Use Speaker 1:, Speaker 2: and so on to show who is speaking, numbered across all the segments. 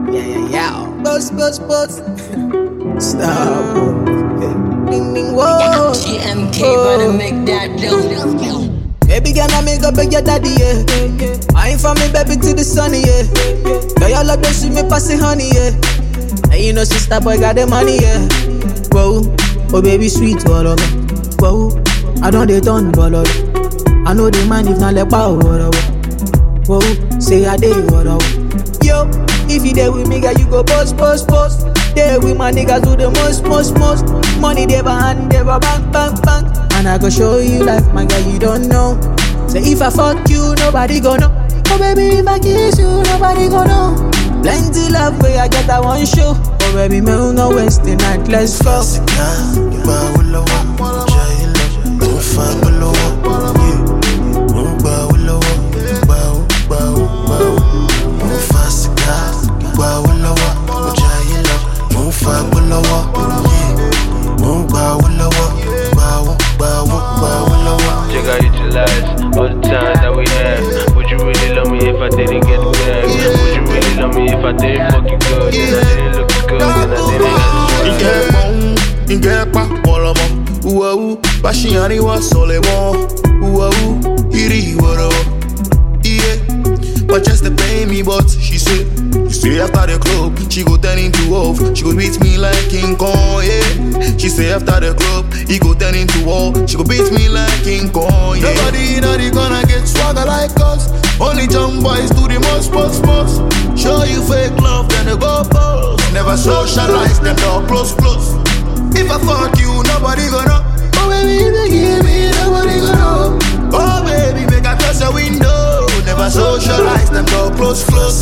Speaker 1: Yeah. Boss. Stop. Ding, ding, whoa.
Speaker 2: GMK, better make that dough.
Speaker 1: Baby, can I make up beg your daddy, yeah. I ain't from me, baby, to the sunny, yeah. Girl, your love don't see me passing honey, yeah. And you know, sister boy got the money, yeah. Whoa, oh baby, sweet, whatever. Whoa, I don't they turn, whatever. I know the man if not like power, whatever. Whoa, say I did, whatever. Yo, if you there with me, girl, you go post. There with my niggas do the most. Money they hand, they bang. And I go show you life, my girl, you don't know. Say if I fuck you, nobody gon' know. Oh baby, if I kiss you, nobody gon' know. Plenty love where I get, I one show. Oh baby, me no waste the night, let's go.
Speaker 3: Jigga, utilize all the time that we have. Would you really love me if I didn't get the bag? Would you really love me if I didn't fuck you good? Then I didn't look as good, then I didn't
Speaker 4: Inge pa polomo, uau, pashiani wa solemo, uau, iri woro, yeah. But just to pay me, but she said, you say after the club, she go turn into wolf, she go beat me like King Kong, yeah. She say after the club, he go turn into wolf, she go beat me like King Kong, yeah. Nobody in the gonna get swagger like us, only jump boys do the most. Show you fake love, then they go post. Never socialize, them door close. If I fuck you, nobody gonna. Oh baby, if you give me, nobody gonna. Oh baby, make I close the window. Never socialize, them door close.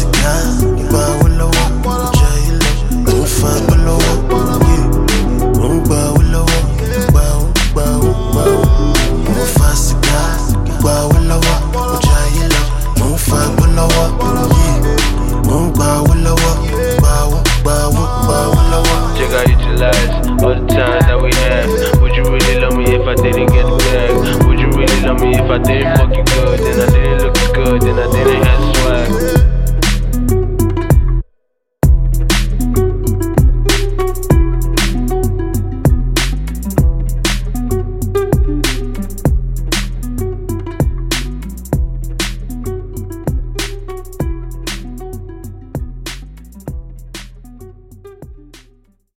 Speaker 3: Jigga, utilize all the time that we have. Would you really love me if I didn't get the bag? Would you really love me if I didn't fuck